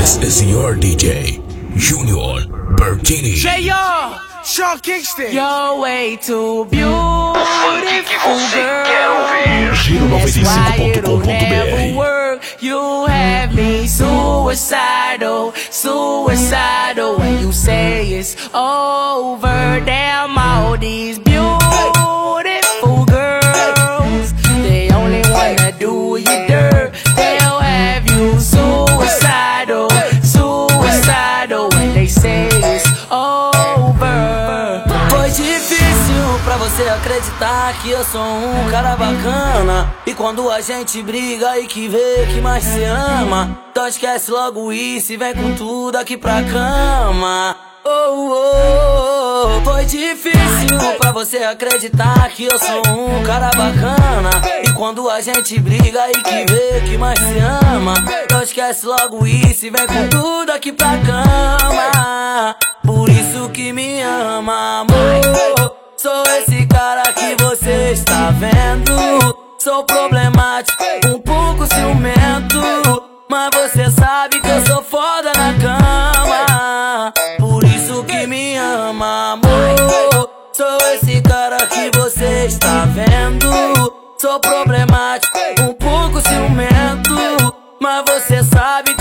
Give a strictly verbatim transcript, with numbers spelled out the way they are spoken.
This is your D J, Junior Bertini. J R, Sean Kingston. You're way too beautiful, girl. Giro noventa e cinco ponto com ponto never br. work. You have me suicidal, suicidal. When you say it's over, damn all these beautiful girls, they only wanna do you dirt. They'll have you suicidal, suicidal. When they say it's over. Foi difícil pra você acreditar que eu sou um cara bacana. E quando a gente briga e que vê que mais se ama, então esquece logo isso e vem com tudo aqui pra cama. Oh, oh, oh. Foi difícil pra você acreditar que eu sou um cara bacana. E quando a gente briga e que vê que mais se ama, então esquece logo isso e vem com tudo aqui pra cama. Por isso que me ama, amor. Sou esse cara que você está vendo. Sou problemático, um pouco ciumento, mas você sabe que eu sou foda na cama. Por isso que me ama, amor. Sou esse cara que você está vendo. Sou problemático, um pouco ciumento, mas você sabe